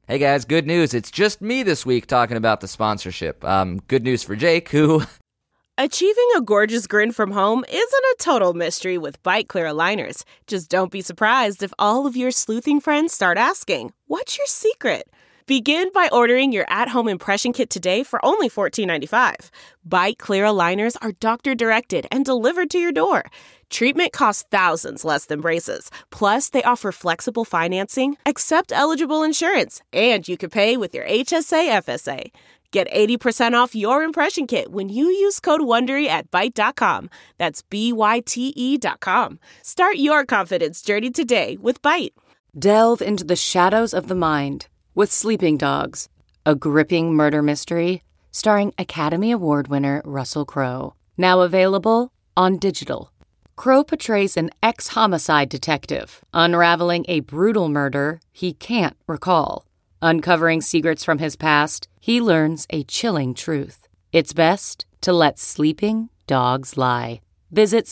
Hey guys, good news. It's just me this week talking about the sponsorship. Good news for Jake, who... Achieving a gorgeous grin from home isn't a total mystery with Byte Clear aligners. Just don't be surprised if all of your sleuthing friends start asking, what's your secret? Begin by ordering your at-home impression kit today for only $14.95. Byte Clear aligners are doctor-directed and delivered to your door. Treatment costs thousands less than braces. Plus, they offer flexible financing, accept eligible insurance, and you can pay with your HSA FSA. Get 80% off your impression kit when you use code WONDERY at Byte.com. That's BYTE.com. Start your confidence journey today with Byte. Delve into the shadows of the mind with Sleeping Dogs, a gripping murder mystery starring Academy Award winner Russell Crowe. Now available on digital. Crowe portrays an ex-homicide detective unraveling a brutal murder he can't recall. Uncovering secrets from his past, he learns a chilling truth. It's best to let sleeping dogs lie. Visit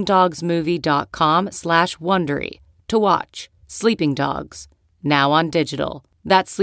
sleepingdogsmovie.com/Wondery to watch Sleeping Dogs, now on digital. That's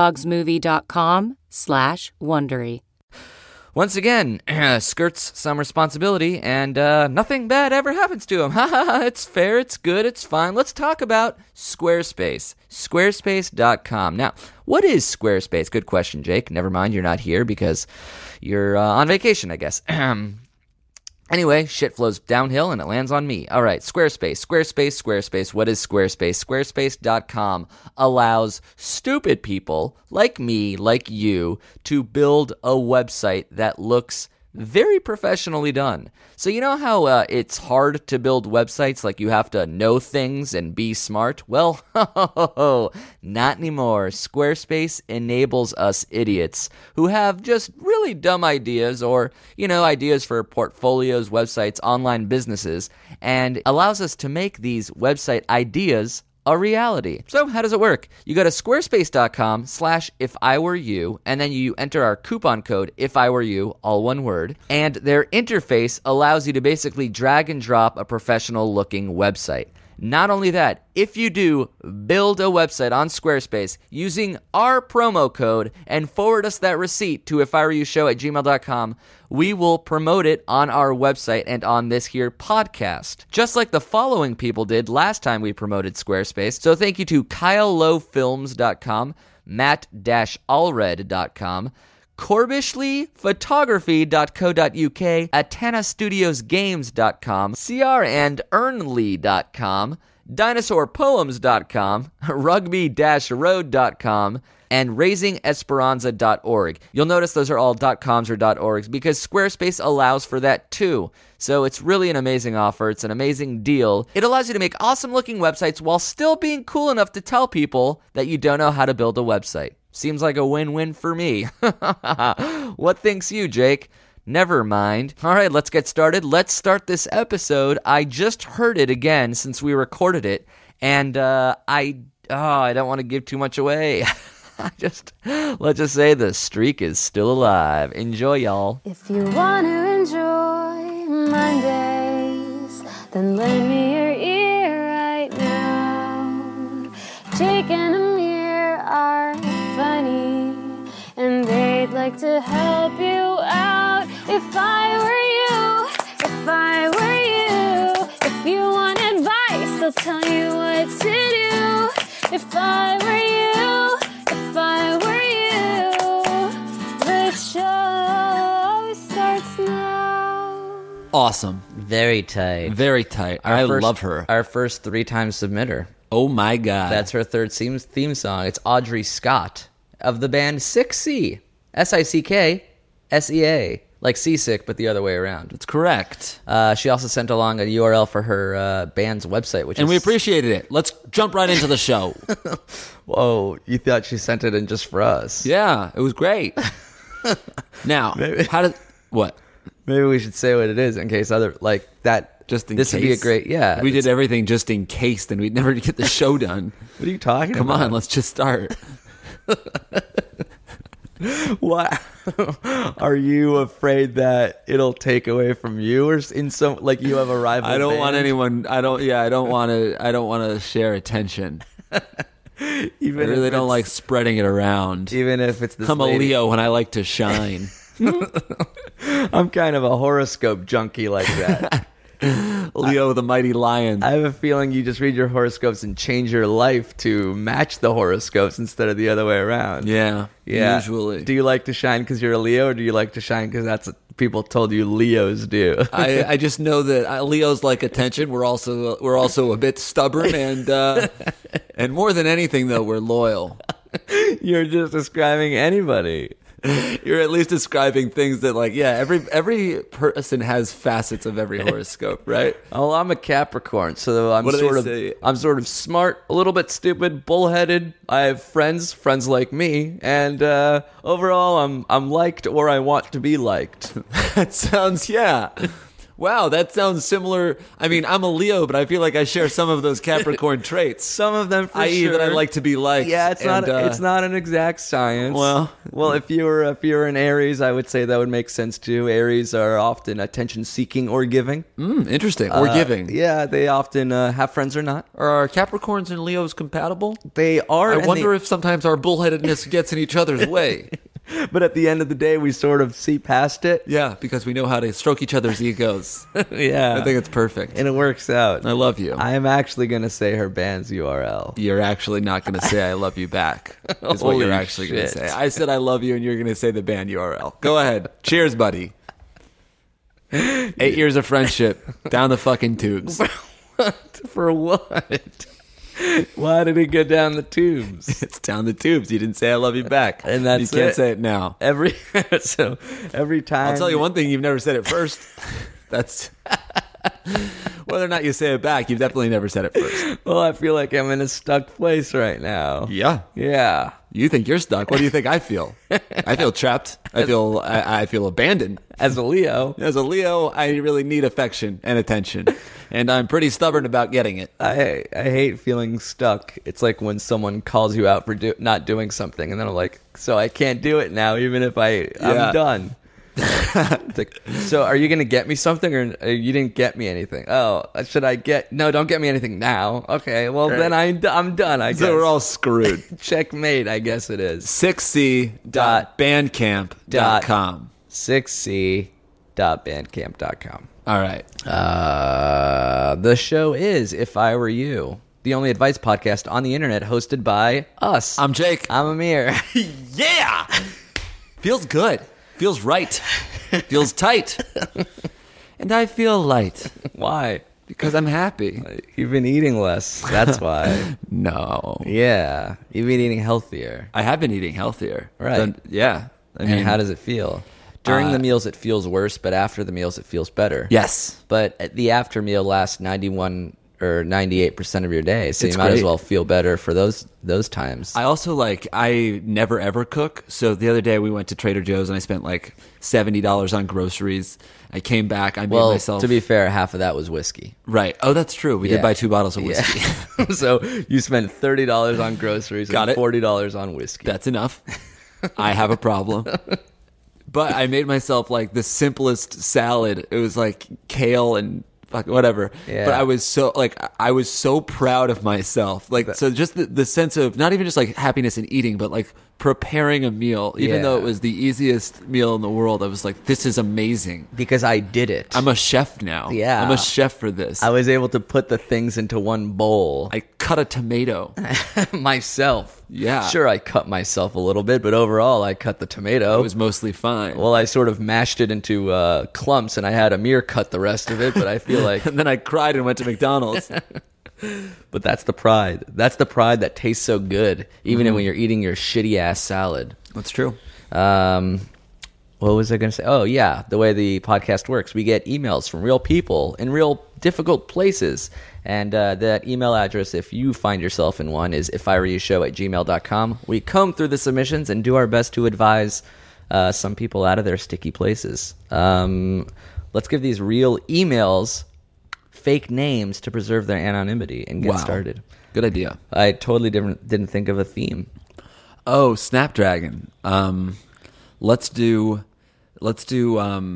sleepingdogsmovie.com/Wondery. Once again, skirts some responsibility, and nothing bad ever happens to him. It's fair, it's good, it's fine. Let's talk about Squarespace. Squarespace.com. Now, what is Squarespace? Good question, Jake. Never mind, you're not here because you're on vacation, I guess. Anyway, shit flows downhill and it lands on me. All right, Squarespace. What is Squarespace? Squarespace.com allows stupid people like me, like you, to build a website that looks very professionally done. So you know how it's hard to build websites, like you have to know things and be smart? Well, not anymore. Squarespace enables us idiots who have just really dumb ideas or, ideas for portfolios, websites, online businesses, and allows us to make these website ideas a reality. So how does it work? You go to squarespace.com/ifiwereyou, and then you enter our coupon code IFIWEREYOU, all one word, and their interface allows you to basically drag and drop a professional looking website. Not only that, if you do build a website on Squarespace using our promo code and forward us that receipt to ifiwereyoushow@gmail.com, we will promote it on our website and on this here podcast. Just like the following people did last time we promoted Squarespace. So thank you to KyleLowFilms.com, Matt-Allred.com, CorbishleyPhotography.co.uk, AtanaStudiosGames.com, CRandEarnley.com, DinosaurPoems.com, Rugby-Road.com, and RaisingEsperanza.org. You'll notice those are all .coms or .orgs because Squarespace allows for that too. So it's really an amazing offer. It's an amazing deal. It allows you to make awesome-looking websites while still being cool enough to tell people that you don't know how to build a website. Seems like a win-win for me. What thinks you, Jake? Never mind. All right, let's get started. Let's start this episode. I just heard it again since we recorded it, and I don't want to give too much away. Let's just say the streak is still alive. Enjoy, y'all. If you want to enjoy Mondays, then lend me your ear right now. Jake and Amir are funny, and they'd like to help you out. If I were you, if you want advice, they'll tell you what to do. If I were you, the show starts now. Awesome. Very tight. Very tight. I love her. Our first 3-time submitter. Oh my God. That's her third theme song. It's Audrey Scott of the band Sicksea. SICKSEA. Like seasick, but the other way around. That's correct. She also sent along a URL for her band's website, and we appreciated it. Let's jump right into the show. Whoa, you thought she sent it in just for us? Yeah, it was great. Now, what? Maybe we should say what it is in case Just in this case. would be a great, yeah. We did everything just in case, then we'd never get the show done. What are you talking about? Come on, let's just start. What? Are you afraid that it'll take away from you, or in some you have a rival? I don't band? want anyone. I don't want to share attention. I really don't like spreading it around. Even if it's this I'm a lady. Leo when I like to shine. I'm kind of a horoscope junkie like that. Leo the mighty lion. I have a feeling you just read your horoscopes and change your life to match the horoscopes instead of the other way around. Yeah, usually. Do you like to shine because you're a Leo, or do you like to shine because that's what people told you Leos do? I just know that Leos like attention. We're also a bit stubborn, and more than anything, though, we're loyal. You're just describing anybody. You're at least describing things that, like, yeah, every person has facets of every horoscope, right? Oh, I'm a Capricorn, so I'm What do sort they of say? I'm sort of smart, a little bit stupid, bullheaded. I have friends like me, and overall, I'm liked, or I want to be liked. That sounds, yeah. Wow, that sounds similar. I mean, I'm a Leo, but I feel like I share some of those Capricorn traits. Some of them, for i.e. sure. that I like to be liked. Yeah, it's not an exact science. Well, if you're an Aries, I would say that would make sense too. Aries are often attention seeking or giving. Interesting. Or giving. Yeah, they often have friends or not. Are Capricorns and Leos compatible? They are. I wonder if sometimes our bullheadedness gets in each other's way. But at the end of the day, we sort of see past it. Yeah, because we know how to stroke each other's egos. Yeah. I think it's perfect. And it works out. I love you. I am actually going to say her band's URL. You're actually not going to say I love you back. Is what Holy you're actually going to shit. say. I said I love you, and you're going to say the band URL. Go ahead. Cheers, buddy. 8 years of friendship. Down the fucking tubes. For what? Why did it go down the tubes? It's down the tubes. You didn't say I love you back. And that's You can't it. say it now. Every time. I'll tell you one thing. You've never said it first. That's... Whether or not you say it back, you've definitely never said it first. Well, I feel like I'm in a stuck place right now. Yeah. Yeah. You think you're stuck. What do you think I feel? I feel trapped. I feel abandoned. As a Leo, As a Leo, I really need affection and attention. And I'm pretty stubborn about getting it. I hate feeling stuck. It's like when someone calls you out for not doing something, and then I'm like, so I can't do it now, even if I'm done. It's like, so are you going to get me something, or you didn't get me anything? Oh, should I get... No, don't get me anything now. Okay, well, then I'm done, I guess. So we're all screwed. Checkmate, I guess it is. 6c.bandcamp.com. 6c.bandcamp.com. All right. The show is If I Were You, the only advice podcast on the internet hosted by us. I'm Jake. I'm Amir. Yeah! Feels good. Feels right. Feels tight. And I feel light. Why? Because I'm happy. You've been eating less. That's why. No. Yeah. You've been eating healthier. I have been eating healthier. Right. Yeah. I mean, And how does it feel? During the meals, it feels worse, but after the meals, it feels better. Yes. But the after meal lasts 91 or 98% of your day, so It's you might as great. well feel better for those times. I also I never ever cook. So the other day we went to Trader Joe's and I spent like $70 on groceries. I came back. I made myself. To be fair, half of that was whiskey. Right. Oh, that's true. We did Yeah. buy 2 bottles of whiskey. Yeah. So you spent $30 on groceries Got and it. $40 on whiskey. That's enough. I have a problem. But I made myself like the simplest salad. It was like kale and whatever. Yeah. But I was so proud of myself. Like, so just the sense of not even just like happiness in eating, but like preparing a meal, even Yeah. though it was the easiest meal in the world. I was like, this is amazing. Because I did it. I'm a chef now. Yeah. I'm a chef for this. I was able to put the things into one bowl. I cut a tomato. myself. Yeah. Sure, I cut myself a little bit, but overall, I cut the tomato. It was mostly fine. Well, I sort of mashed it into clumps, and I had Amir cut the rest of it, but I feel like... And then I cried and went to McDonald's. But that's the pride. That's the pride that tastes so good, even when you're eating your shitty-ass salad. That's true. What was I going to say? Oh, yeah, the way the podcast works. We get emails from real people in real difficult places. And that email address, if you find yourself in one, is ifiwereyoushow@gmail.com. We comb through the submissions and do our best to advise some people out of their sticky places. Let's give these real emails fake names to preserve their anonymity and get started. Good idea. I totally didn't think of a theme. Oh, Snapdragon. Let's do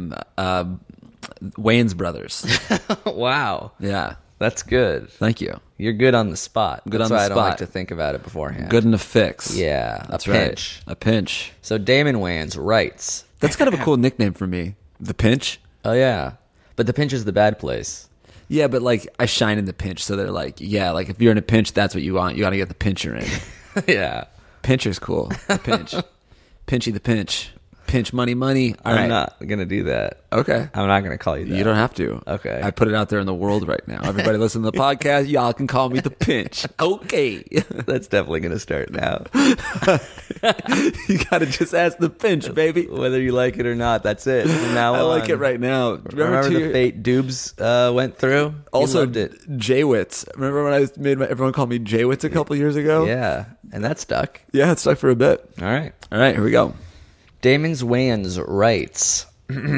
Wayans Brothers. Wow. Yeah. That's good. Thank you. You're good on the spot. Good That's on the why I don't like spot. to think about it beforehand. Good in a fix. Yeah, That's a pinch. right. A pinch. So Damon Wayans writes. That's kind of a cool nickname for me. The pinch. Oh yeah, but the pinch is the bad place. Yeah, but like I shine in the pinch, so they're like, yeah, like if you're in a pinch, that's what you want. You got to get the pincher in. Yeah, Pincher's cool. The pinch. Pinchy the pinch. Pinch money. All I'm right. not gonna do that. Okay. I'm not gonna call you that. You don't have to. Okay. I put it out there in the world right now. Everybody listen to the podcast. Y'all can call me the pinch. Okay. That's definitely gonna start now. You got to just ask the pinch, baby. Whether you like it or not, that's it. From now I on. like it right now. Remember the fate Dubes went through? He Also, loved it. Jaywitz. Remember when I made everyone call me Jaywitz a couple years ago? Yeah, and that stuck. Yeah, it stuck for a bit. All right. All right, here we go. Damon's Wayans writes,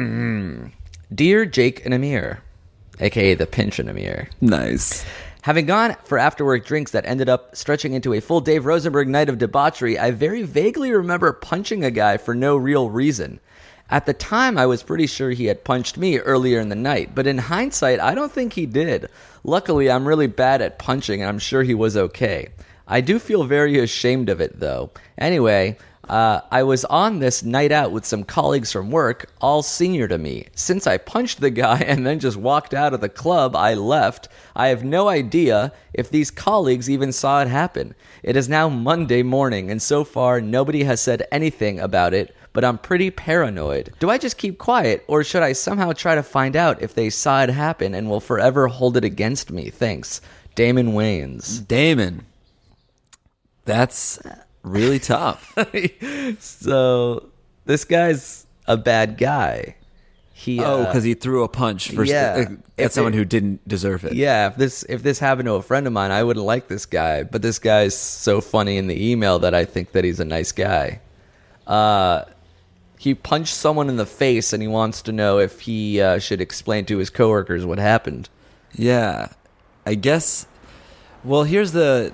Dear Jake and Amir, a.k.a. the Pinch and Amir, Nice. having gone for after-work drinks that ended up stretching into a full Dave Rosenberg night of debauchery, I very vaguely remember punching a guy for no real reason. At the time, I was pretty sure he had punched me earlier in the night, but in hindsight, I don't think he did. Luckily, I'm really bad at punching, and I'm sure he was okay. I do feel very ashamed of it, though. Anyway, I was on this night out with some colleagues from work, all senior to me. Since I punched the guy and then just walked out of the club, I left. I have no idea if these colleagues even saw it happen. It is now Monday morning, and so far nobody has said anything about it, but I'm pretty paranoid. Do I just keep quiet, or should I somehow try to find out if they saw it happen and will forever hold it against me? Thanks. Damon Wayans. Damon. That's really tough. So this guy's a bad guy. He Because he threw a punch for at someone who didn't deserve it. Yeah, if this happened to a friend of mine, I wouldn't like this guy. But this guy's so funny in the email that I think that he's a nice guy. He punched someone in the face, and he wants to know if he should explain to his coworkers what happened. Yeah. I guess. Well, here's the.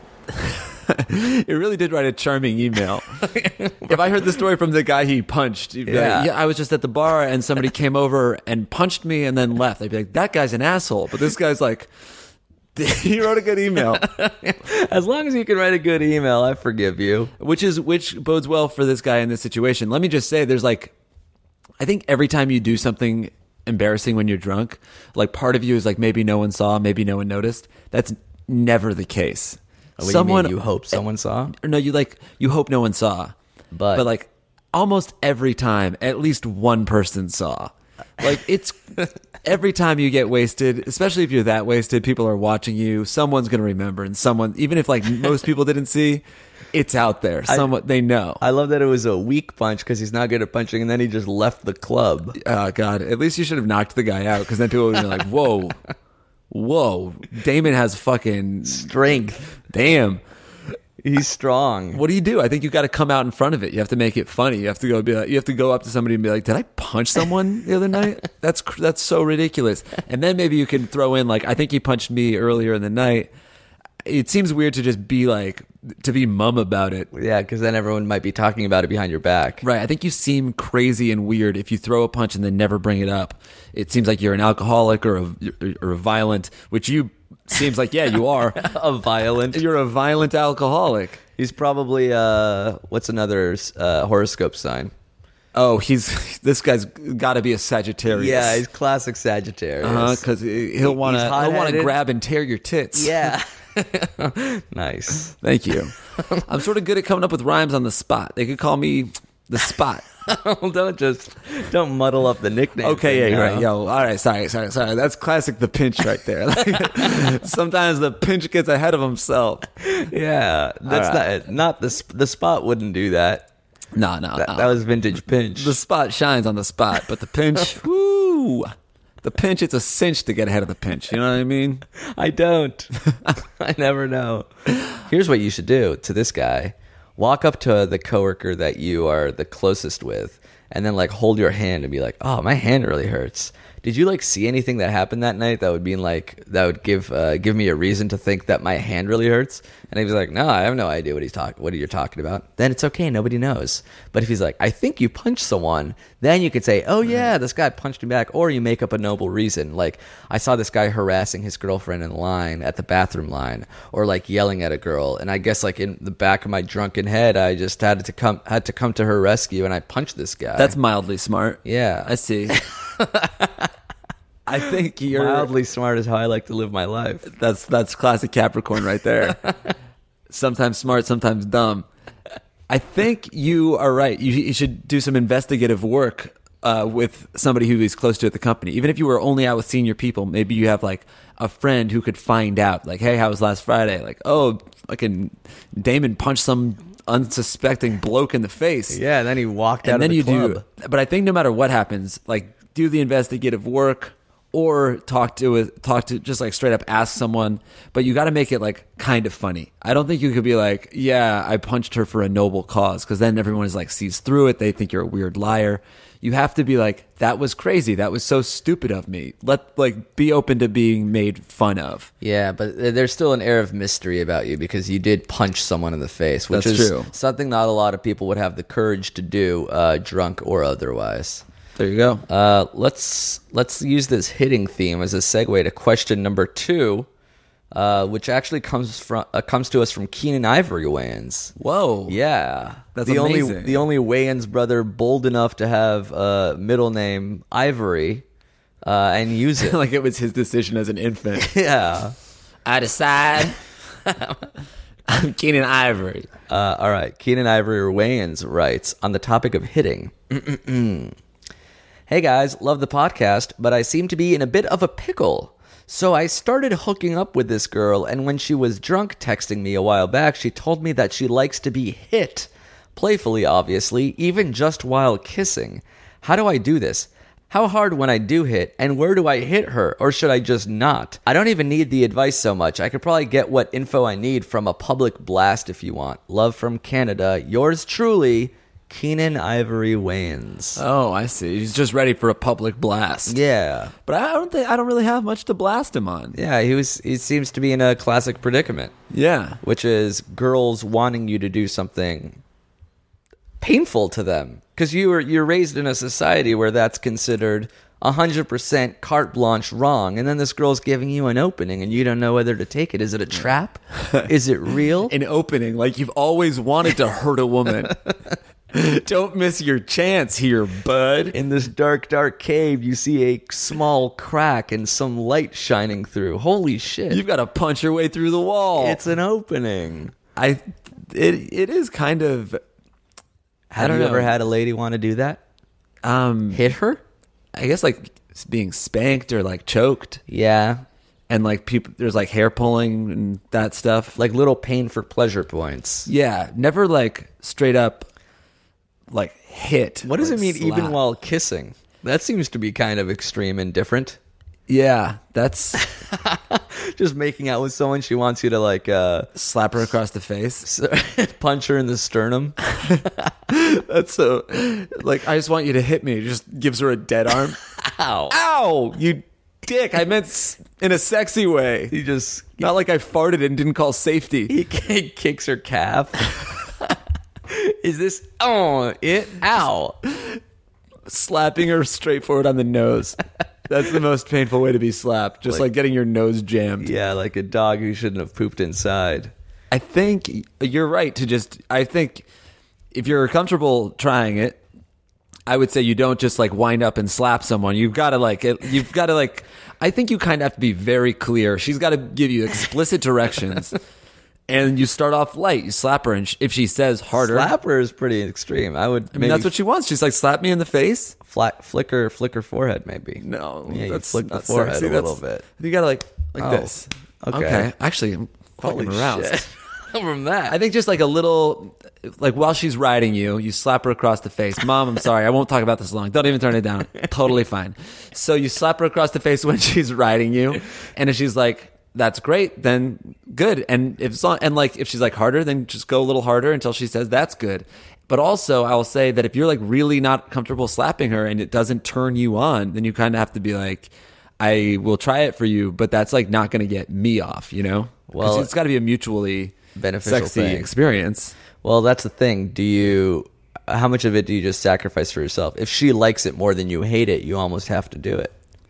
It really did write a charming email. If I heard the story from the guy he punched, he'd be like, I was just at the bar and somebody came over and punched me and then left. I'd be like, that guy's an asshole. But this guy's like, he wrote a good email. As long as you can write a good email, I forgive you. Which bodes well for this guy in this situation. Let me just say, there's like, I think every time you do something embarrassing when you're drunk, like part of you is like, maybe no one saw, maybe no one noticed. That's never the case. What do you mean, you hope someone saw? No, you hope no one saw. But like almost every time, at least one person saw. Like it's every time you get wasted, especially if you're that wasted, people are watching you. Someone's going to remember, and someone, even if like most people didn't see, it's out there. Someone they know. I love that it was a weak punch because he's not good at punching, and then he just left the club. Oh God! At least you should have knocked the guy out, because then people would be like, "Whoa, whoa, Damon has fucking Strength. Damn." He's strong. What do you do? I think you got to come out in front of it. You have to make it funny. You have to you have to go up to somebody and be like, "Did I punch someone the other night? That's so ridiculous." And then maybe you can throw in like, "I think he punched me earlier in the night." It seems weird to just be like to be mum about it. Yeah, because then everyone might be talking about it behind your back. Right. I think you seem crazy and weird if you throw a punch and then never bring it up. It seems like you're an alcoholic or a violent, which you seems like, yeah, you are. A violent. You're a violent alcoholic. He's probably, what's another horoscope sign? Oh, this guy's got to be a Sagittarius. Yeah, he's classic Sagittarius. Because he'll want to grab and tear your tits. Yeah. Nice. Thank you. I'm sort of good at coming up with rhymes on the spot. They could call me the Spot. Don't muddle up the nickname. Okay, yeah, thing, you're right. Yo, all right, sorry. That's classic the pinch right there. Sometimes the pinch gets ahead of himself. Yeah, that's not the Spot wouldn't do that. No. That was vintage pinch. The Spot shines on the spot, but the pinch, woo. The pinch, it's a cinch to get ahead of the pinch. You know what I mean? I don't. I never know. Here's what you should do to this guy. Walk up to the coworker that you are the closest with and then like hold your hand and be like, oh, my hand really hurts. Did you like see anything that happened that night that would give me a reason to think that my hand really hurts? And he was like, no, I have no idea what you're talking about. Then it's okay, nobody knows. But if he's like, I think you punched someone, then you could say, oh yeah, this guy punched me back, or you make up a noble reason. Like, I saw this guy harassing his girlfriend in line at the bathroom line, or like yelling at a girl, and I guess like in the back of my drunken head, I just had to come to her rescue, and I punched this guy. That's mildly smart. Yeah, I see. I think you're mildly smart is how I like to live my life. That's classic Capricorn right there. Sometimes smart, sometimes dumb. I think you are right. You should do some investigative work with somebody who is close to at the company. Even if you were only out with senior people, maybe you have like a friend who could find out. Like, hey, how was last Friday? Like, oh, fucking Damon punched some unsuspecting bloke in the face. Yeah, and then he walked out of the club. But I think no matter what happens, like, do the investigative work. Or talk to just like straight up ask someone, but you got to make it like kind of funny. I don't think you could be like, yeah, I punched her for a noble cause, because then everyone is like sees through it. They think you're a weird liar. You have to be like, that was crazy. That was so stupid of me. Be open to being made fun of. Yeah, but there's still an air of mystery about you because you did punch someone in the face, which That's is true. Something not a lot of people would have the courage to do, drunk or otherwise. There you go. Let's use this hitting theme as a segue to question number 2, which actually comes to us from Keenan Ivory Wayans. Whoa. Yeah, that's amazing. The only Wayans brother bold enough to have a middle name Ivory and use it like it was his decision as an infant. Yeah, I decide. I'm Keenan Ivory. All right, Keenan Ivory Wayans writes on the topic of hitting. Hey guys, love the podcast, but I seem to be in a bit of a pickle. So I started hooking up with this girl, and when she was drunk texting me a while back, she told me that she likes to be hit. Playfully, obviously, even just while kissing. How do I do this? How hard when I do hit, and where do I hit her, or should I just not? I don't even need the advice so much. I could probably get what info I need from a public blast if you want. Love from Canada. Yours truly, Keenan Ivory Wayans. Oh, I see. He's just ready for a public blast. Yeah, but I don't really have much to blast him on. Yeah, he seems to be in a classic predicament. Yeah, which is girls wanting you to do something painful to them because you're raised in a society where that's considered 100% carte blanche wrong, and then this girl's giving you an opening and you don't know whether to take it. Is it a trap? Is it real? An opening, like you've always wanted to hurt a woman. Don't miss your chance here, bud. In this dark, dark cave, you see a small crack and some light shining through. Holy shit. You've got to punch your way through the wall. It's an opening. It is kind of... Have you ever had a lady want to do that? Hit her? I guess like being spanked or like choked. Yeah. And like people, there's like hair pulling and that stuff. Like little pain for pleasure points. Yeah. Never like straight up like hit. What does like it mean slap. even while kissing? That seems to be kind of extreme and different. Yeah, that's just making out with someone. She wants you to like slap her across the face, punch her in the sternum. That's so like I just want you to hit me. Just gives her a dead arm. Ow! Ow! You dick! I meant in a sexy way. He just not like I farted and didn't call safety. He kicks her calf. Is this ow? Slapping her straight forward on the nose. That's the most painful way to be slapped. Just like getting your nose jammed. Yeah, like a dog who shouldn't have pooped inside. I think you're right to just... I think if you're comfortable trying it, I would say you don't just like wind up and slap someone. You've got to like... I think you kind of have to be very clear. She's got to give you explicit directions. And you start off light. You slap her, and if she says harder... Slap her is pretty extreme. I mean, that's what she wants. She's like, slap me in the face. Flicker forehead, maybe. No. Yeah, you flick the forehead sexy. a little bit. You got to like this. Okay. Actually, I'm fucking aroused. From that. I think just like a little... Like while she's riding you, you slap her across the face. Mom, I'm sorry. I won't talk about this long. Don't even turn it down. Totally fine. So you slap her across the face when she's riding you. And if she's like... that's great. Then good. And if she's like harder, then just go a little harder until she says that's good. But also, I will say that if you're like really not comfortable slapping her and it doesn't turn you on, then you kind of have to be like, I will try it for you, but that's like not going to get me off, you know? Well, it's got to be a mutually beneficial sexy experience. Well, that's the thing. How much of it do you just sacrifice for yourself? If she likes it more than you hate it, you almost have to do it.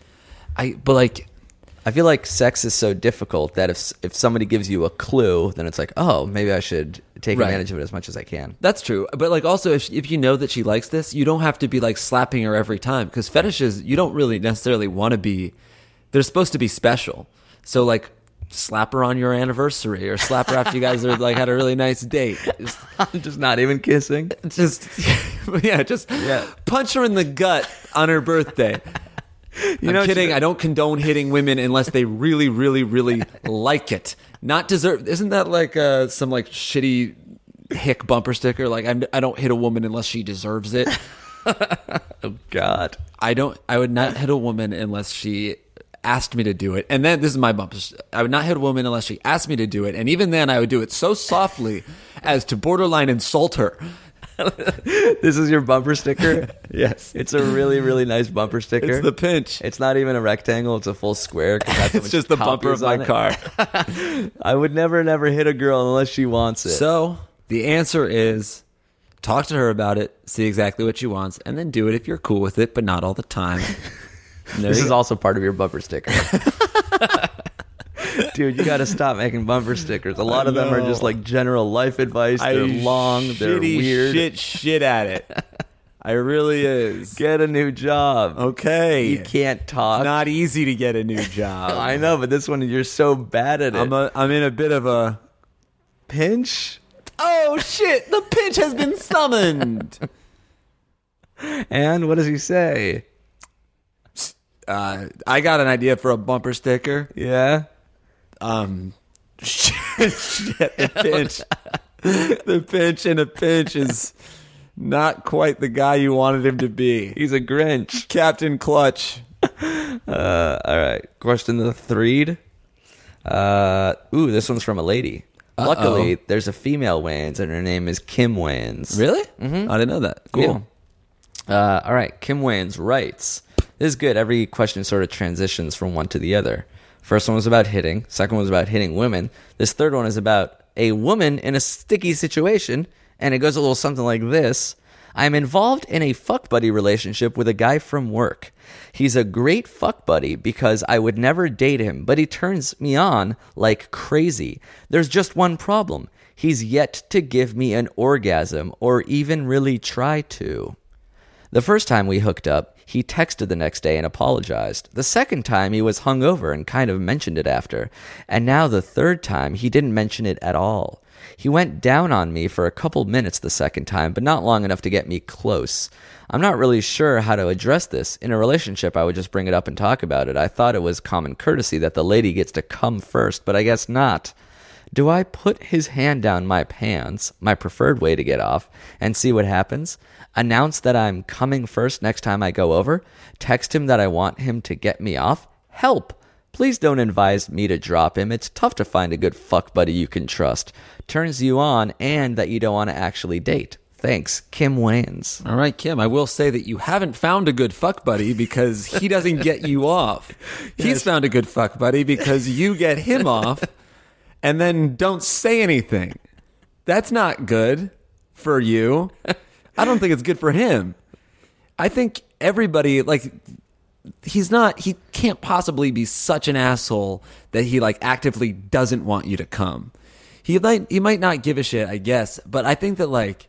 I feel like sex is so difficult that if somebody gives you a clue, then it's like, oh, maybe I should take advantage of it as much as I can. That's true. But like also, if you know that she likes this, you don't have to be like slapping her every time, because fetishes, you don't really necessarily want to be, they're supposed to be special. So like slap her on your anniversary or slap her after you guys are like had a really nice date. Just not even kissing. Just punch her in the gut on her birthday. I'm kidding. I don't condone hitting women unless they really, really, really like it. Not deserve. Isn't that like some like shitty hick bumper sticker? Like I don't hit a woman unless she deserves it. Oh God. I would not hit a woman unless she asked me to do it. And then this is my bumper. I would not hit a woman unless she asked me to do it. And even then, I would do it so softly as to borderline insult her. This is your bumper sticker? Yes. It's a really, really nice bumper sticker. It's the pinch. It's not even a rectangle. It's a full square. It's just the bumper of my car. I would never hit a girl unless she wants it. So the answer is talk to her about it, see exactly what she wants, and then do it if you're cool with it, but not all the time. This is also part of your bumper sticker. Dude, you got to stop making bumper stickers. A lot of them are just like general life advice. They're long. They're weird. Shit at it. I really is. Get a new job. Okay. You can't talk. It's not easy to get a new job. I know, but this one, you're so bad at it. I'm in a bit of a pinch. Oh, shit. The pinch has been summoned. And what does he say? I got an idea for a bumper sticker. Yeah. Shit, the pinch. The pinch in a pinch is not quite the guy you wanted him to be. He's a Grinch. Captain Clutch. All right. Question the threed. This one's from a lady. Uh-oh. Luckily, there's a female Wayans, and her name is Kim Wayans. Really? Mm-hmm. I didn't know that. Cool. Yeah. All right. Kim Wayans writes, this is good. Every question sort of transitions from one to the other. First one was about hitting. Second one was about hitting women. This third one is about a woman in a sticky situation, and it goes a little something like this. I'm involved in a fuck buddy relationship with a guy from work. He's a great fuck buddy because I would never date him, but he turns me on like crazy. There's just one problem. He's yet to give me an orgasm or even really try to. The first time we hooked up, he texted the next day and apologized. The second time, he was hungover and kind of mentioned it after. And now the third time, he didn't mention it at all. He went down on me for a couple minutes the second time, but not long enough to get me close. I'm not really sure how to address this. In a relationship, I would just bring it up and talk about it. I thought it was common courtesy that the lady gets to come first, but I guess not. Do I put his hand down my pants, my preferred way to get off, and see what happens? Announce that I'm coming first next time I go over? Text him that I want him to get me off? Help! Please don't advise me to drop him. It's tough to find a good fuck buddy you can trust. Turns you on and that you don't want to actually date. Thanks, Kim Wayans. All right, Kim, I will say that you haven't found a good fuck buddy because he doesn't get you off. Yes. He's found a good fuck buddy because you get him off and then don't say anything. That's not good for you. I don't think it's good for him. I think everybody, like, he can't possibly be such an asshole that he, like, actively doesn't want you to come. He might not give a shit, I guess, but I think that, like,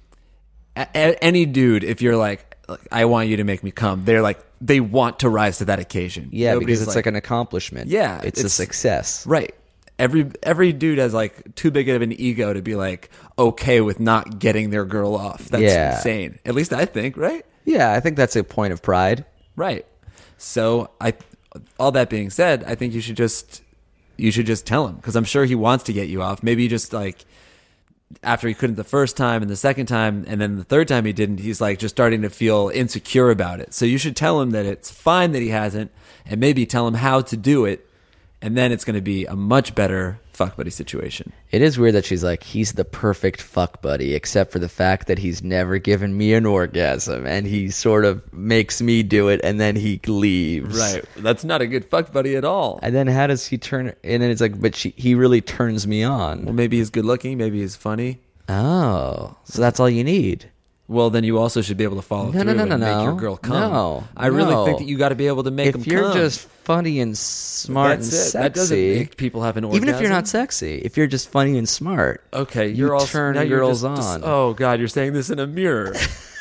any dude, if you're like, I want you to make me come, they're like, they want to rise to that occasion. Yeah, because it's like an accomplishment. Yeah. It's a success. Right. Every dude has like too big of an ego to be like okay with not getting their girl off. That's insane. At least I think, right? Yeah, I think that's a point of pride. Right. So all that being said, I think you should just tell him, because I'm sure he wants to get you off. Maybe you just like, after he couldn't the first time and the second time and then the third time he didn't, he's like just starting to feel insecure about it. So you should tell him that it's fine that he hasn't, and maybe tell him how to do it. And then it's going to be a much better fuck buddy situation. It is weird that she's like, he's the perfect fuck buddy, except for the fact that he's never given me an orgasm, and he sort of makes me do it, and then he leaves. Right. That's not a good fuck buddy at all. And then how does he turn? And then it's like, but he really turns me on. Well, maybe he's good looking. Maybe he's funny. Oh, so that's all you need. Well, then you also should be able to follow through and make your girl come. No, I really think that you got to be able to make them come. If you're just funny and smart and sexy, that doesn't make people have an orgasm. Even if you're not sexy, if you're just funny and smart, okay, you also turn now girls you're on. Oh God, you're saying this in a mirror.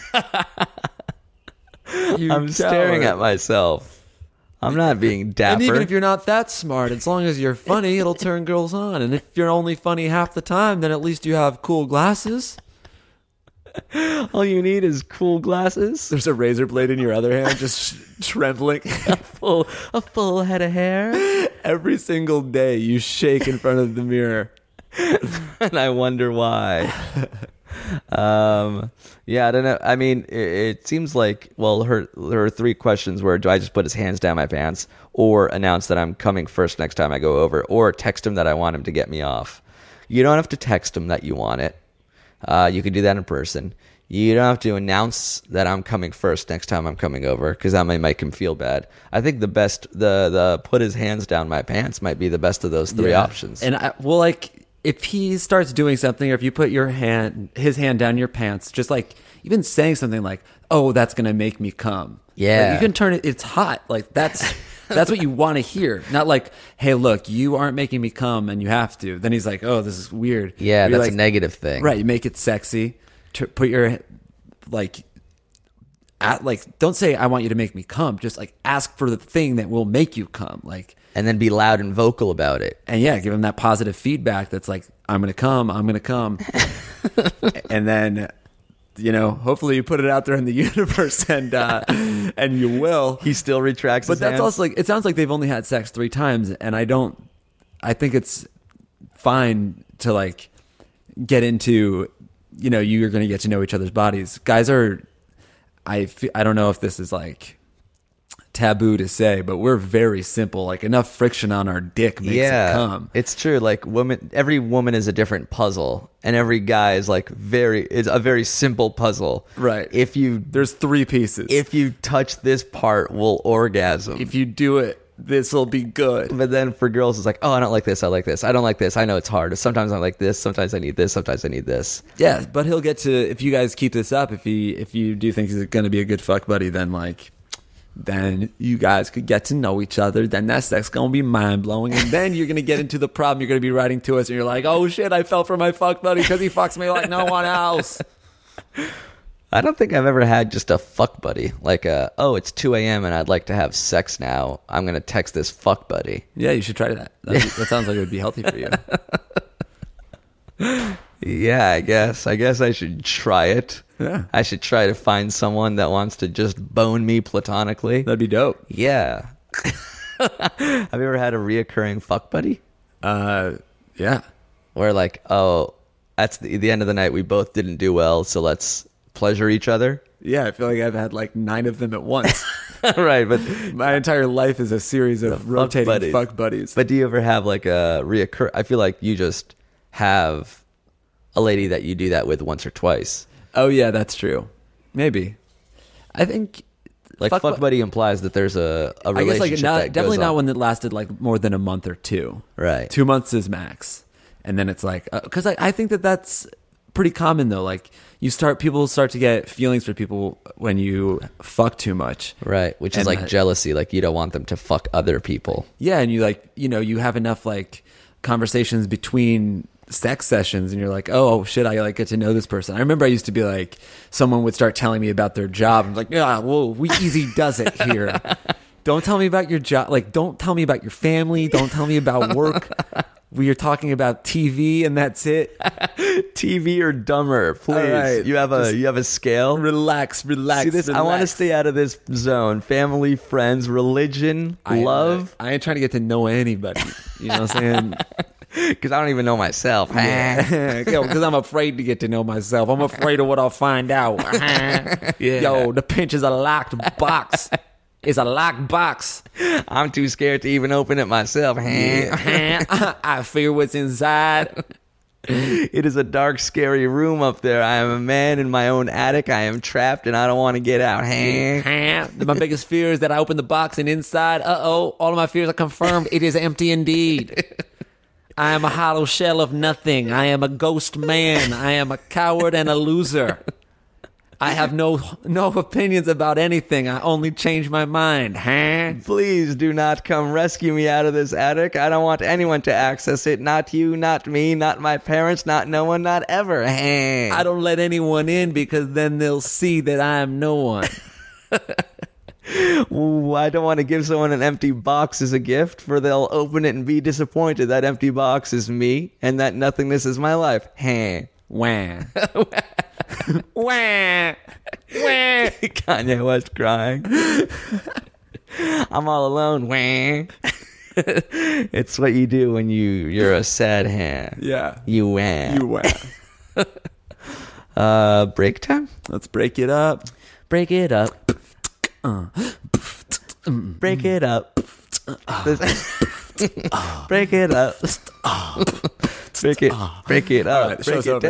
I'm staring at myself. I'm not being dapper. And even if you're not that smart, as long as you're funny, it'll turn girls on. And if you're only funny half the time, then at least you have cool glasses. All you need is cool glasses. There's a razor blade in your other hand, just trembling. a full head of hair. Every single day you shake in front of the mirror. And I wonder why. Yeah, I don't know. I mean, it seems like, well, her three questions were, do I just put his hands down my pants, or announce that I'm coming first next time I go over, or text him that I want him to get me off. You don't have to text him that you want it. You can do that in person. You don't have to announce that I'm coming first next time I'm coming over, because that might make him feel bad. I think the best, the put his hands down my pants might be the best of those three options. And if he starts doing something, or if you put his hand down your pants, just like even saying something like, "Oh, that's gonna make me come." Yeah, like, you can turn it. It's hot. Like that's what you want to hear. Not like, "Hey, look, you aren't making me come, and you have to." Then he's like, "Oh, this is weird." Yeah, that's like, a negative thing, right? You make it sexy. Put your don't say, "I want you to make me come." Just like ask for the thing that will make you come. Like. And then be loud and vocal about it. And yeah, give him that positive feedback that's like, I'm going to come. And then, hopefully you put it out there in the universe and you will. He still retracts his But that's hands. also like, it sounds like they've only had sex 3 times. And I think it's fine to like get into, you're going to get to know each other's bodies. Guys I don't know if this is like taboo to say, but we're very simple. Like enough friction on our dick makes it come. It's true. Like every woman is a different puzzle, and every guy is like is a very simple puzzle. Right. There's 3 pieces. If you touch this part, we'll orgasm. If you do it, this will be good. But then for girls, it's like, oh, I don't like this. I like this. I don't like this. I know it's hard. Sometimes I like this. Sometimes I need this. Sometimes I need this. Yeah, but he'll get to, if you guys keep this up, if you do think he's going to be a good fuck buddy, then you guys could get to know each other. Then that sex gonna be mind-blowing. And then you're gonna get into the problem. You're gonna be writing to us and you're like, oh shit, I fell for my fuck buddy because he fucks me like no one else. I don't think I've ever had just a fuck buddy. Like, it's 2 a.m. and I'd like to have sex now. I'm gonna text this fuck buddy. Yeah, you should try that. That sounds like it would be healthy for you. Yeah, I guess I should try it. Yeah. I should try to find someone that wants to just bone me platonically. That'd be dope. Yeah. Have you ever had a reoccurring fuck buddy? Yeah. Where like, oh, that's the end of the night. We both didn't do well, so let's pleasure each other. Yeah, I feel like I've had like 9 of them at once. Right, but my entire life is a series of rotating fuck buddies. But do you ever have like a reoccur? I feel like you just have a lady that you do that with once or twice. Oh yeah, that's true. Maybe. I think like fuck buddy implies that there's a relationship. I guess that definitely goes not on. one that lasted like more than a month or 2. Right. 2 months is max, and then it's like because I think that's pretty common though. Like people start to get feelings for people when you fuck too much. Right, which is like jealousy. Like you don't want them to fuck other people. Yeah, and you have enough like conversations between sex sessions and you're like, oh shit, I like get to know this person. I remember I used to be like, someone would start telling me about their job. I'm like, yeah, whoa, we easy does it here. Don't tell me about your job. Like, don't tell me about your family. Don't tell me about work. We are talking about TV and that's it. TV or dumber, please. Right. You have a scale. Relax. See this? I want to stay out of this zone. Family, friends, religion, love. I ain't trying to get to know anybody. You know what I'm saying? Because I don't even know myself. Because I'm afraid to get to know myself. I'm afraid of what I'll find out. Yo, the pinch is a locked box. is a locked box. I'm too scared to even open it myself. I fear what's inside. It is a dark, scary room up there. I am a man in my own attic. I am trapped and I don't want to get out. My biggest fear is that I open the box and inside, all of my fears are confirmed. It is empty indeed. I am a hollow shell of nothing. I am a ghost man. I am a coward and a loser. I have no opinions about anything. I only change my mind. Please do not come rescue me out of this attic. I don't want anyone to access it. Not you, not me, not my parents, not no one, not ever. I don't let anyone in because then they'll see that I am no one. Ooh, I don't want to give someone an empty box as a gift, for they'll open it and be disappointed that empty box is me and that nothingness is my life. Wah. Wah. Wah. Kanye West crying. I'm all alone. Wah. It's what you do when you're a sad hand. Yeah. You wah. You wah. Break time? Let's break it up. Break it up. Break it up. Break it up. Break it up. Right, break it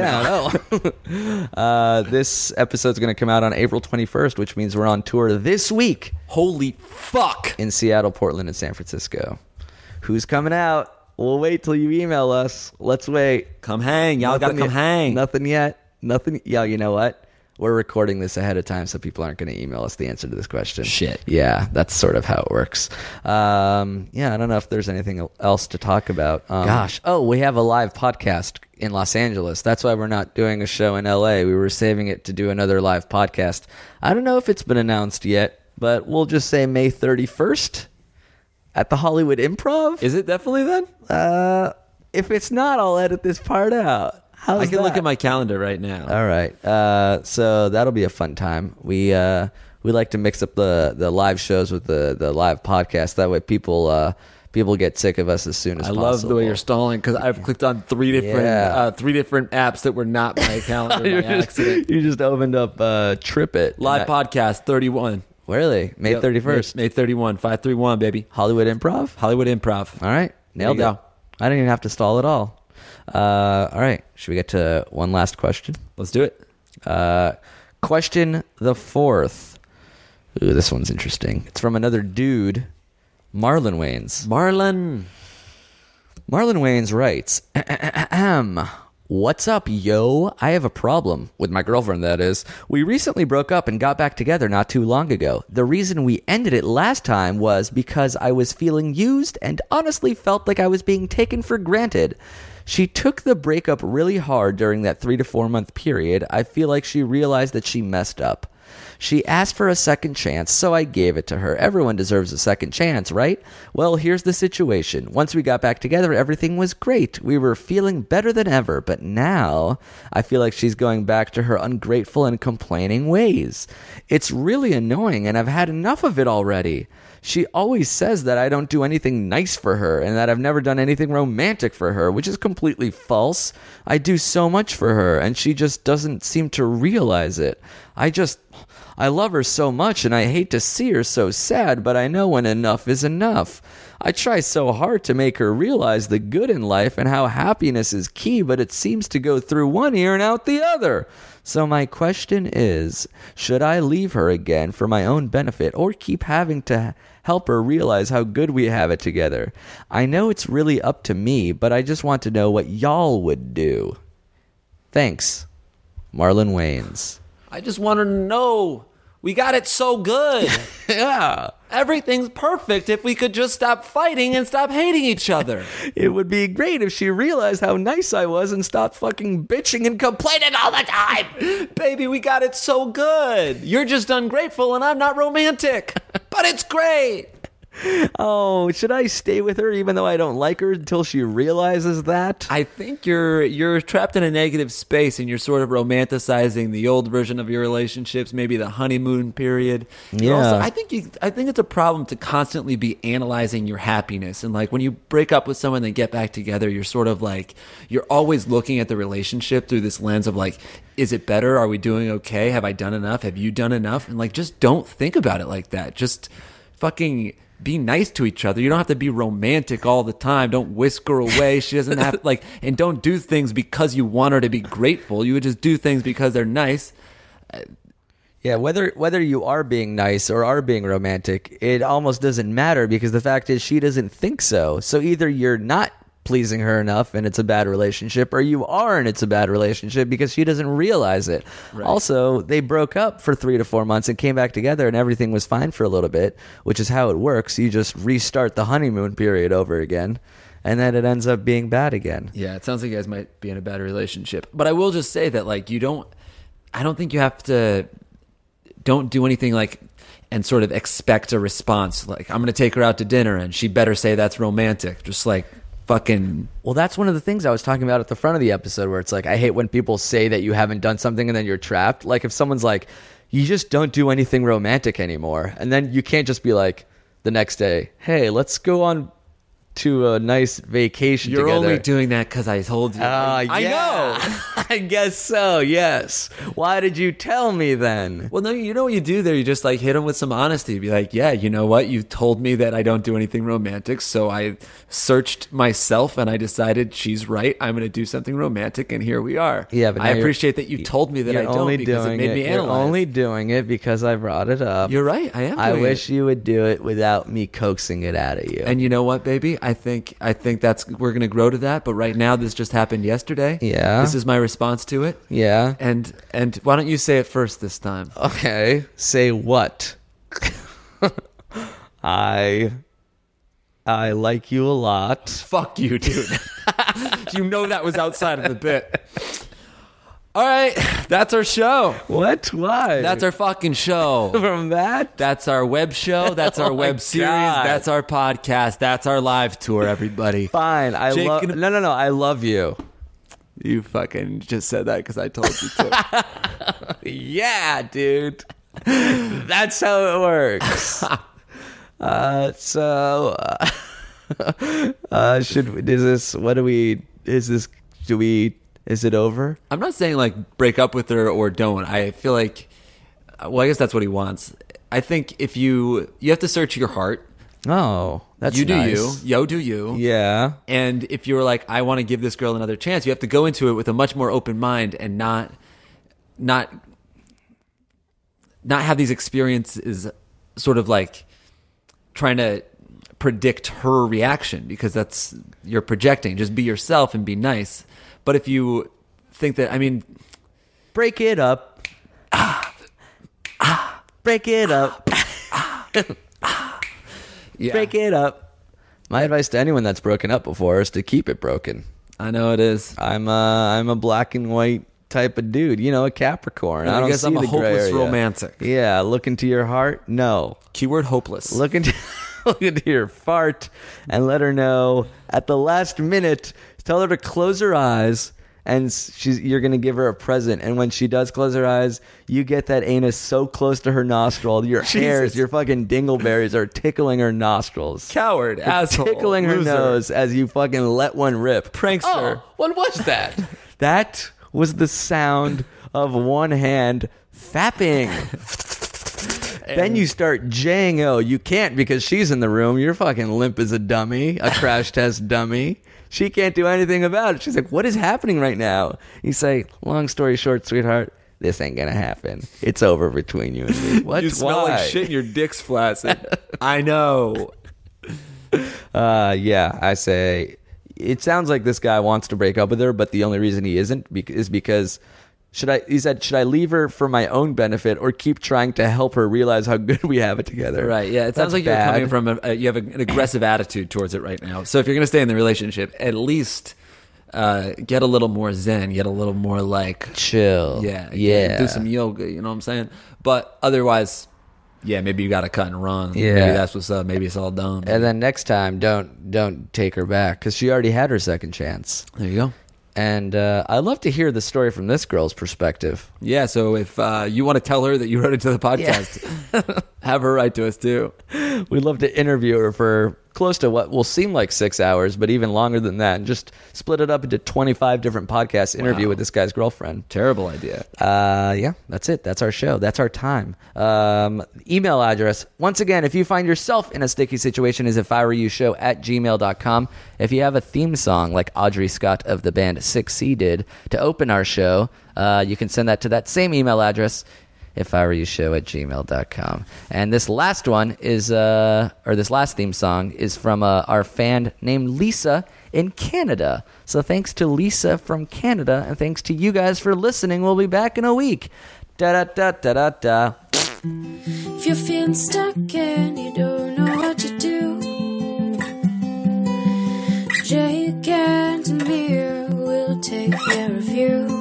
down. This episode's going to come out on April 21st, which means we're on tour this week. Holy fuck. In Seattle, Portland, and San Francisco. Who's coming out? We'll wait till you email us. Let's wait. Come hang. Y'all got to come hang. Nothing yet. Nothing. Yeah, you know what? We're recording this ahead of time, so people aren't going to email us the answer to this question. Shit. Yeah, that's sort of how it works. I don't know if there's anything else to talk about. We have a live podcast in Los Angeles. That's why we're not doing a show in LA. We were saving it to do another live podcast. I don't know if it's been announced yet, but we'll just say May 31st at the Hollywood Improv. Is it definitely then? If it's not, I'll edit this part out. I can look at my calendar right now. All right. So that'll be a fun time. We like to mix up the live shows with the live podcast. That way people get sick of us as soon as possible. I love the way you're stalling because I've clicked on three different apps that were not my calendar by accident. You just opened up TripIt. Live podcast 31. Really? May 31st. May 31. 531, baby. Hollywood Improv? Hollywood Improv. All right. Nailed it. Go. I didn't even have to stall at all. All right. Should we get to one last question? Let's do it. Question the fourth. Ooh, this one's interesting. It's from another dude, Marlon Waynes. Marlon Waynes writes, "What's up, yo? I have a problem with my girlfriend, that is. We recently broke up and got back together not too long ago. The reason we ended it last time was because I was feeling used and honestly felt like I was being taken for granted. She took the breakup really hard during that 3 to 4 month period. I feel like she realized that she messed up. She asked for a second chance, so I gave it to her. Everyone deserves a second chance, right? Well, here's the situation. Once we got back together, everything was great. We were feeling better than ever, but now I feel like she's going back to her ungrateful and complaining ways. It's really annoying, and I've had enough of it already. She always says that I don't do anything nice for her and that I've never done anything romantic for her, which is completely false. I do so much for her, and she just doesn't seem to realize it. I love her so much, and I hate to see her so sad, but I know when enough is enough. I try so hard to make her realize the good in life and how happiness is key, but it seems to go through one ear and out the other. So my question is, should I leave her again for my own benefit or keep having to help her realize how good we have it together? I know it's really up to me, but I just want to know what y'all would do. Thanks, Marlon Waynes." I just wanted to know. We got it so good. Yeah. Everything's perfect if we could just stop fighting and stop hating each other. It would be great if she realized how nice I was and stopped fucking bitching and complaining all the time. Baby, we got it so good. You're just ungrateful and I'm not romantic. But it's great. Oh, should I stay with her even though I don't like her until she realizes that? I think you're trapped in a negative space and you're sort of romanticizing the old version of your relationships, maybe the honeymoon period. Yeah. Also, I think it's a problem to constantly be analyzing your happiness. And like when you break up with someone and get back together, you're sort of like, you're always looking at the relationship through this lens of like, is it better? Are we doing okay? Have I done enough? Have you done enough? And like, just don't think about it like that. Just fucking be nice to each other. You don't have to be romantic all the time. Don't whisk her away. She doesn't have and don't do things because you want her to be grateful. You would just do things because they're nice. Yeah, whether you are being nice or are being romantic, it almost doesn't matter, because the fact is she doesn't think so. So either you're not pleasing her enough and it's a bad relationship, or you are and it's a bad relationship because she doesn't realize it. Right. Also, they broke up for 3 to 4 months and came back together and everything was fine for a little bit, which is how it works. You just restart the honeymoon period over again, and then it ends up being bad again. Yeah, it sounds like you guys might be in a bad relationship. But I will just say that I don't think you have to, don't do anything and sort of expect a response. I'm going to take her out to dinner and she better say that's romantic. Just fucking... Well, that's one of the things I was talking about at the front of the episode, where it's I hate when people say that you haven't done something and then you're trapped. If someone's you just don't do anything romantic anymore, and then you can't just be the next day, hey, let's go on to a nice vacation You're together. only doing that because I told you. I know. I guess so, yes. Why did you tell me then? Well, no, you know what you do there? You just hit them with some honesty. Be yeah, you know what? You told me that I don't do anything romantic, so I searched myself and I decided she's right. I'm going to do something romantic, and here we are. Yeah, but I appreciate that you told me that I don't, because it made me analyze. You're only doing it because I brought it up. You're right. I am. I wish you would do it without me coaxing it out of you. And you know what, baby? I think we're going to grow to that. But right now, this just happened yesterday. Yeah. This is my response to it. Yeah. And why don't you say it first this time? Okay. Say what? I like you a lot. Fuck you, dude. You know that was outside of the bit. All right, that's our show. What? Why? That's our fucking show. From that? That's our web show. That's our web series. God. That's our podcast. That's our live tour, everybody. Fine. No. I love you. You fucking just said that because I told you to. Yeah, dude. That's how it works. Is it over? I'm not saying break up with her or don't. I feel I guess that's what he wants. I think if you have to search your heart. Oh, that's you do nice. you. Yo, do you. Yeah. And if you're I want to give this girl another chance, you have to go into it with a much more open mind and not have these experiences sort of trying to predict her reaction, because you're projecting. Just be yourself and be nice. But if you think that, break it up. Break it up. Yeah. Break it up. My advice to anyone that's broken up before is to keep it broken. I know it is. I'm a black and white type of dude, a Capricorn. I guess I'm a hopeless romantic. Yeah, look into your heart. No. Keyword hopeless. Look into your fart and let her know at the last minute. Tell her to close her eyes, and you're going to give her a present. And when she does close her eyes, you get that anus so close to her nostril, your hairs, your fucking dingleberries are tickling her nostrils. Coward, asshole, tickling her loser. Nose as you fucking let one rip. Prankster. Oh, what was that? That was the sound of one hand fapping. Then you start J-ing-O. You can't because she's in the room. You're fucking limp as a dummy, a crash test dummy. She can't do anything about it. She's like, what is happening right now? You say, long story short, sweetheart, this ain't going to happen. It's over between you and me. What? You smell Why? like shit and your dick's flaccid. I know. Yeah, I say, it sounds like this guy wants to break up with her, but the only reason he isn't is because... Should I leave her for my own benefit or keep trying to help her realize how good we have it together? Right, yeah. It sounds like you're coming from you have an aggressive attitude towards it right now. So if you're going to stay in the relationship, at least get a little more zen, get a little more chill. Yeah. Do some yoga, you know what I'm saying? But otherwise, yeah, maybe you got to cut and run. Yeah. Maybe that's what's up. Maybe it's all done. And then next time, don't take her back because she already had her second chance. There you go. And I'd love to hear the story from this girl's perspective. Yeah, so if you want to tell her that you wrote into the podcast, have her write to us too. We'd love to interview her for close to what will seem like 6 hours, but even longer than that, and just split it up into 25 different podcasts, interview with this guy's girlfriend. Terrible idea. Yeah, that's it. That's our show. That's our time. Email address, once again, if you find yourself in a sticky situation, is ifiwereyoushow@gmail.com. If you have a theme song like Audrey Scott of the band 6C did to open our show, you can send that to that same email address, ifiwereyoushow@gmail.com. And this last one is, this last theme song is from our fan named Lisa in Canada. So thanks to Lisa from Canada, and thanks to you guys for listening. We'll be back in a week. Da-da-da-da-da-da. If you're feeling stuck and you don't know what to do, Jake and Amir will take care of you.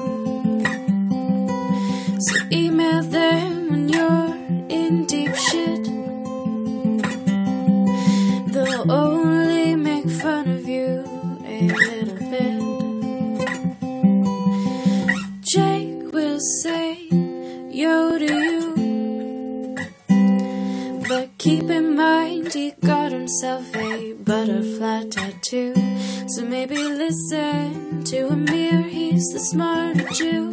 So email them when you're in deep shit. They'll only make fun of you a little bit. Jake will say yo to you, but keep in mind he got himself a butterfly tattoo. So maybe listen to Amir, he's the smarter Jew.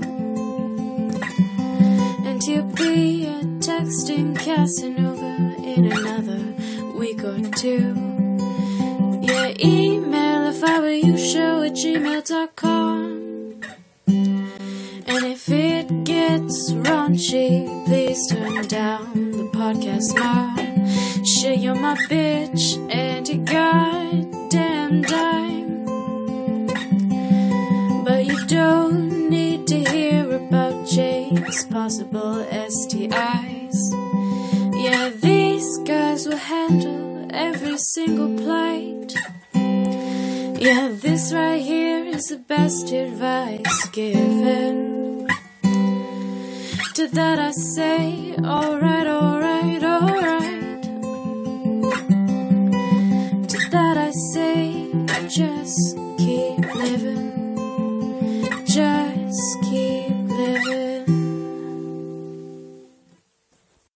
He'll be a texting Casanova in another week or two. Yeah, email ifiwereyoushow@gmail.com. And if it gets raunchy, please turn down the podcast knob. Shit, you're my bitch and you goddamn dime, but you don't need to hear about Jake's possible STIs. Yeah, these guys will handle every single plight. Yeah, this right here is the best advice given. To that I say, alright, alright, alright. To that I say, just keep living.